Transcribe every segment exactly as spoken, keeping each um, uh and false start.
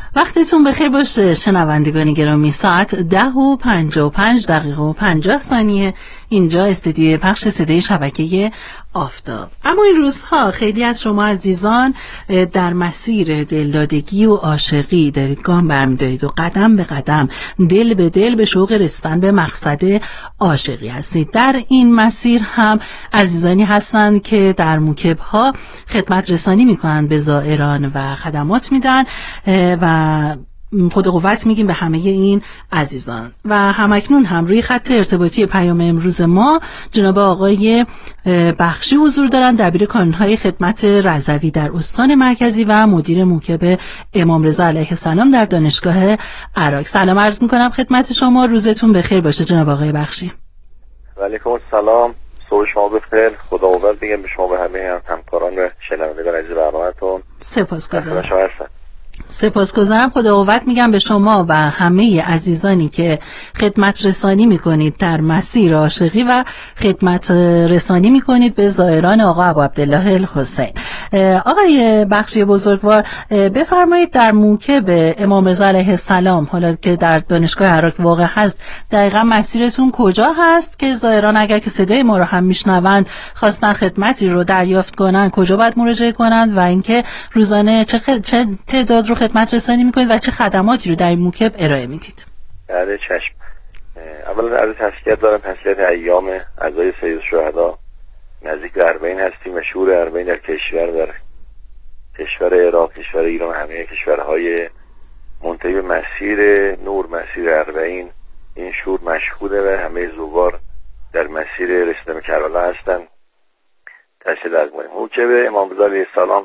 وقتتون بخیر باشه شنوندگان گرامی. ساعت ده و پنجاه و پنج دقیقه و پنجاه ثانیه اینجا استودیوی پخش صدای شبکه آفتاب. اما این روزها خیلی از شما عزیزان در مسیر دلدادگی و عاشقی دارید گام برمی‌دارید و قدم به قدم دل به دل به شوق رسیدن به مقصد عاشقی هستید. در این مسیر هم عزیزانی هستند که در موکب‌ها خدمت رسانی می‌کنند به زائران و خدمات میدن و خود قوت میگیم به همه این عزیزان. و همکنون هم روی خط ارتباطی پیام امروز ما جناب آقای بخشی حضور دارن، دبیر کانون‌های خدمت رضوی در استان مرکزی و مدیر موکب امام رضا علیه السلام در دانشگاه عراق. سلام عرض میکنم خدمت شما، روزتون بخیر باشه جناب آقای بخشی. و علیکم السلام، صبح شما بخیر. خدا قوت میگم به شما و همه همکاران و شنوندگان عزیز برنامه‌تون. سپاسگزارم. سپاسگزارم. خدا قوت میگم به شما و همه عزیزانی که خدمت رسانی میکنید در مسیر عاشقی و خدمت رسانی میکنید به زائران آقا ابو عبدالله الحسین. آقای بخشی بزرگوار، بفرمایید در موکب امام رضا علیه السلام، حالا که در دانشگاه عراق واقع هست، دقیقا مسیرتون کجا هست که زائران اگر که صدای ما رو هم میشنوند خواستن خدمتی رو دریافت کنن کجا باید مراجعه کنند و اینکه روزانه چه, خ... چه تعداد رو خدمت رسانی میکنید و چه خدماتی رو در این موکب ارائه میدید؟ بله چشم. اولا عرض تسلیت دارم، تسلیت ایام عزای سید الشهدا. نزدیک به اربعین هستیم و شور اربعین در کشور در کشور عراق، کشور ایران، همه کشورهای منتهی به مسیر نور، مسیر اربعین، این شور مشهوده و همه زوار در مسیر رسیدن به کربلا هستن. تسلیت از ما. موکب امام رضا علیه السلام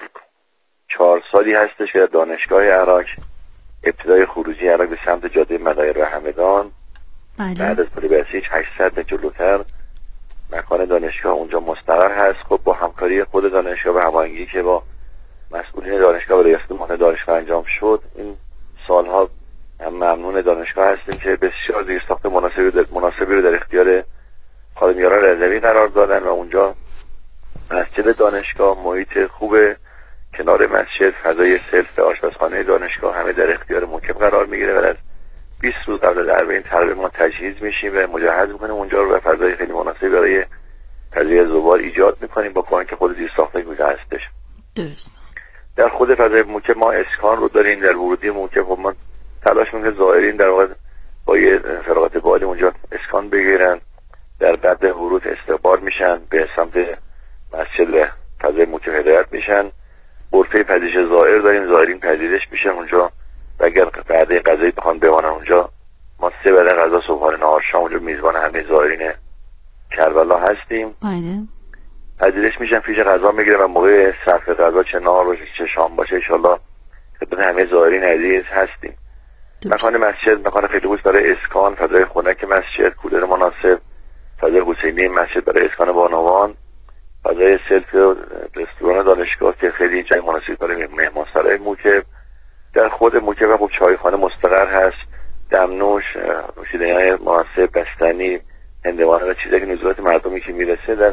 چهار سالی هستش که در دانشگاه عراق، ابتدای خروجی عراق به سمت جاده مدایر و همدان، بله. بعد از پل بسیج هشتصد متر جلوتر مکان دانشگاه اونجا مستقر هست. خب با همکاری خود دانشگاه و هماهنگی که با مسئولین دانشگاه و ریاست مهندسی دانشگاه انجام شد، این سالها هم ممنون دانشگاه هستیم که بسیار زیرساخت مناسبی در مناسبی رو در اختیار خادمیاران رضوی قرار دادن و اونجا مسجد دانشگاه، محیط خوب کنار مسجد، فضای سلف آشپزخانه دانشگاه همه در اختیار موکب قرار میگیره و از بیست روز قبل از اربعین تقریبا ما تجهیز میشیم و مجهز میکنیم اونجا رو و فضای خیلی مناسبی برای تجهیز زوار ایجاد میکنیم با کمک خود زیرساختای گوشه هستش. درست. در خود فضای موکب ما اسکان رو داریم. در ورودی موکب خب ما تلاش میکنیم زائرین در واقع با یه فراغت بالی اونجا اسکان بگیرن، در بعد ورود استقبال میشن به سمت مسجد و فضای موکب هدایت میشن. غرفه پذیرش زائر داریم، زائرین پذیرش میشن اونجا و اگر بعد غذایی بخوان بمانن اونجا، ما سه بعد غذا صبحانه نهار شام اونجا میزبان همه زائرین کربلا هستیم. بله. پذیرش میشن، فیش غذا میگیرن و موقع صرف غذا چه نهار باشه چه شام باشه ان شاءالله خدمت همه زائرین عزیز هستیم. مکان مسجد مکان خیلی خوبه برای اسکان، فضای خنک مسجد، کولر مناسب، فضای حسینی مسجد برای اسکان بانوان، فضای سلف رستوران دانشگاه که خیلی جای مناسب برای مهمانسرای موکب. در خود موکب خب چایخانه مستقر هست، دمنوش، نوشیدنی‌های مناسب، بستنی، هندوانه و چیزایی که نزولات مردمی که میرسه. در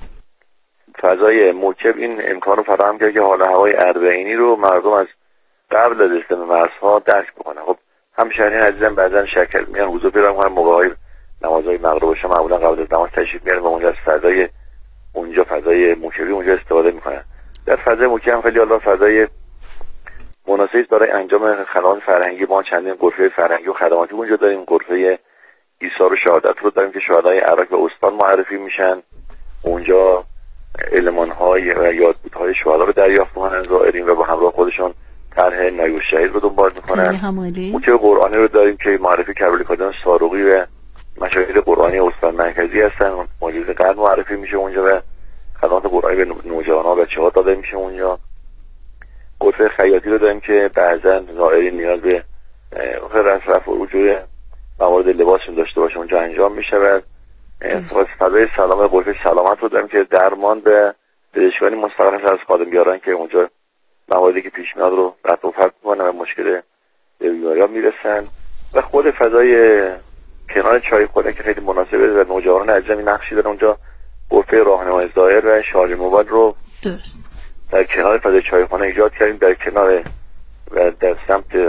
فضای موکب این امکان رو فراهم کرده که حال هوای اربعینی رو مردم از قبل از رسیدن به مرزها درک بکنن. خب همشهریان عزیزم بعضن شرکت میان حضور پیدا میکنن، موقع‌های نمازهای مغرب و عشا معمولا قبل از نماز تشریف میارن و اونجا از فضای اونجا فضای موکبی اونجا استفاده میکنن. در فضای موکب هم خیلی الله فضای مناسبی برای انجام خدمات فرهنگی. ما چندین غرفه فرهنگی و خدماتی اونجا داریم. غرفه ایثار و شهادت رو داریم که شهدای عراق و استان معرفی میشن، اونجا المان‌های و یادبودهای شهدا رو دریافت میکنن زائرین و با همراه خودشون طرح نایب شهید رو دنبال میکنن. موکب قرآنی رو داریم که معرفی کربلی کادان ساروقی و مشاهیر قرآنی استان مرکزی هستن، موجود قرن معرفی میشه اونجا و خدمات قرآنی به نوجوان‌ها و بچه‌ها داده میشه اونجا. غرفه خیاطی رو داریم که بعضا زائرین نیاز به رفع و رجوع موارد لباسشون داشته باشه اونجا انجام میشه. فضای سلام غرفه سلامت رو داریم که درمان به پزشکانی مستقل از خادمیاران که اونجا مواردی که پیش میاد رو رفع و فرق میکنن و مشکل به بیماری‌ها میرسن. و خود فضای کنار چای خونه که خیلی مناسبه و نوجوانان عزیزم نقشی داره اونجا، غرفه راهنمای زائر و شارژ موبایل رو درست در کنار فضای چایخانه ایجاد کردیم، در کنار و در سمت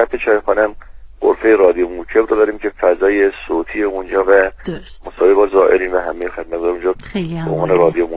چپ چایخانه غرفه رادیو موکب رو داریم که فضای صوتی اونجا و مصاحبه با زائرین و همه خدمتگزار اونجا خیلی به عنوان رادیو